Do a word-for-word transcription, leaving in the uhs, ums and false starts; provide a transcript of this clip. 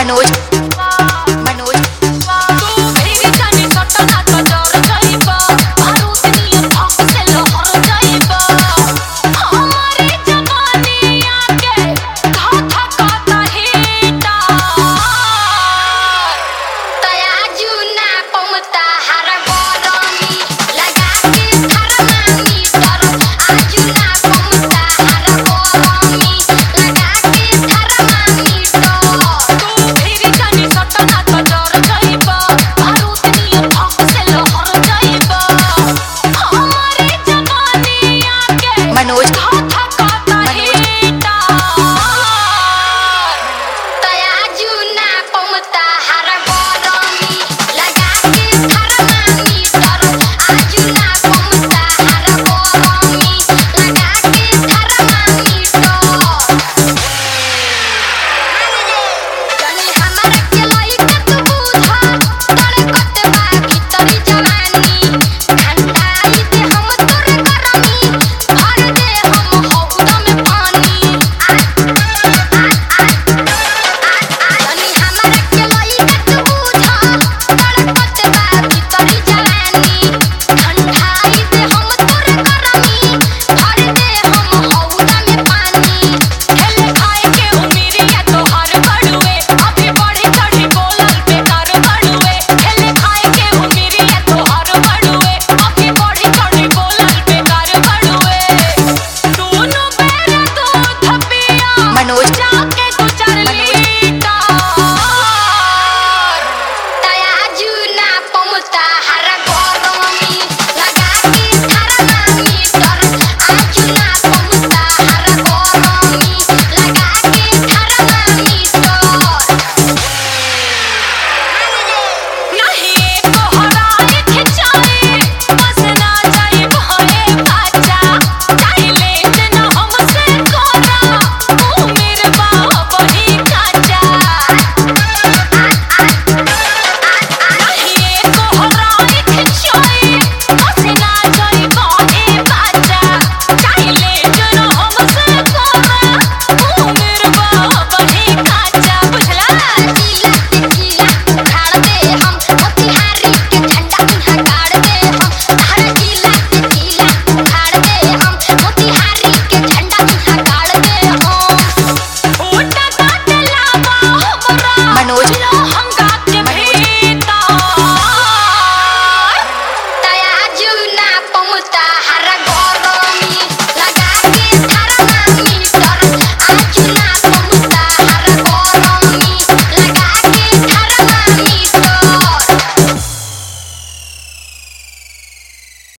मनोज मनोज तू भी जाने सटना तो डर जाइबा बारूद नियम भाग से लहर जाइबा हमारी जवानी आके धा धा काता हेटा तया जुना पमता हर गरमी लगा के थरमानी तर आजुना पमता हर गरमी लगा के थरमानी तर तू भी जाने सटना तो डर जाइबा बारूद नियम भाग से लहर जाइबा हमारी जवानी आके मनोज धा धा काता हेटा तया जुना पमता हर गरमी लगा के थरमानी तर आजुना पमता हर गरमी लगा के थरमानी तर जाने हमरा के लइका तू बुझा तड़कत बा भीतरी जवानी ठंडाई दे हम तोर गरमी भर दे हम हौद में पानी जाने हमरा के लइका तू बुझा तड़कत बा भीतरी जवानी ठंडाई दे हम तोर गरमी भर दे हम हौद में पानी खेले खाए के उमिरिया तोहर बड़ुए अभी बड़ी चढ़ी बोलल बेकार बड़ुए खेले खाए के उमिरिया तोहर बड़ुए अभी बड़ी चढ़ी बोलल बेकार बड़ुए दोनों बेरा दूध पिया मनोज जाके तू चार लीटर तया जुना पमता हर गरमी लगा के थरमानी तर आजुना पमता हर गरमी लगा के थरमानी तर नहीं एको हराए खिंचाए बस ना जाए भये बाजा चाहिले न हमसे कोरा उम्र बा बही काचा नहीं एको हराए खिंचाए बस ना जाए भये बाजा चाहिले न हमसे कोरा उम्र बा बही काचा बुझला जिला ते जिला उखाड़ दे हम मोतिहारी के झंडा इहाँ गाड़ दे हम हर जिला ते जिला उखाड़ दे हम मोतिहारी के झंडा इहाँ गाड़ दे हम ऊटा काटे लावा हमरा मनोज